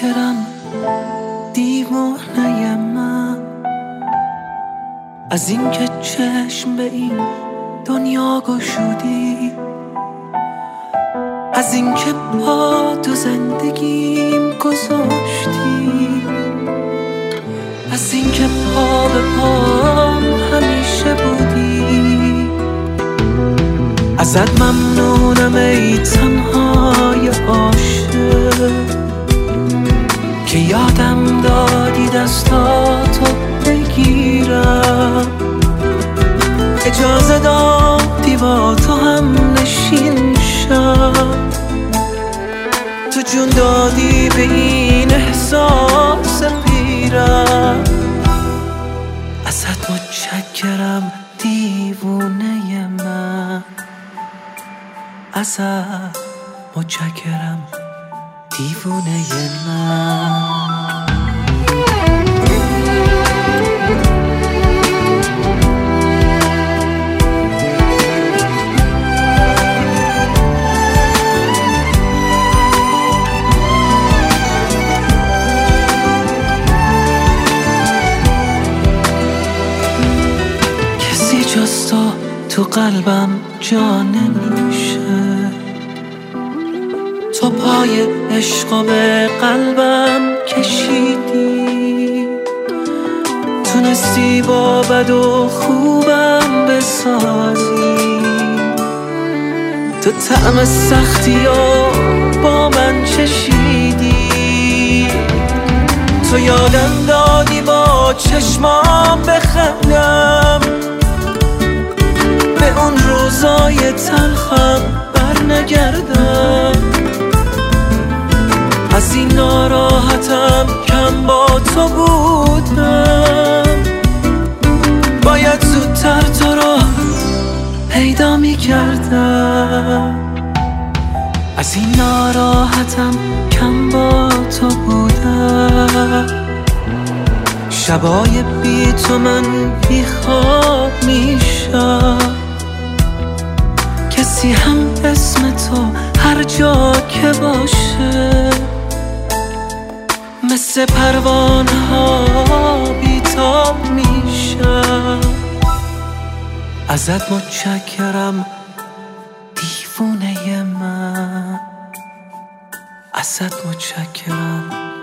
متشکرم دیوانه من، از اینکه چشم به این دنیا گشودی، از اینکه با تو زندگیم گذاشتی، از اینکه پا به پام همیشه بودی. ازت ممنونم ای تنهای عاشق که یادم دادی دستاتو بگیرم، اجازه دادی با تو هم نشین شم، تو جون دادی به این احساس پیرم. ازت متشکرم دیوونه من، ازت متشکرم دیوونه من. کسی جز تو قلبم جا نمیشه، تو پای عشق به قلبم کشیدی، تونستی با بد و خوبم بسازی، تو طعم سختی و با من چشیدی، تو یادم دادی با چشمام بخندم، به اون روزای تلخم برنگردم، از این ناراحتم کم با تو بودم، باید زودتر تو رو پیدا می کردم، از این ناراحتم کم با تو بودم، شبای بی تو من بی خواب میشم، کسی هم اسم تو هر جا که باشه مثل پروانه ها بیتاب میشم. ازت متشکرم دیوونه من، ازت متشکرم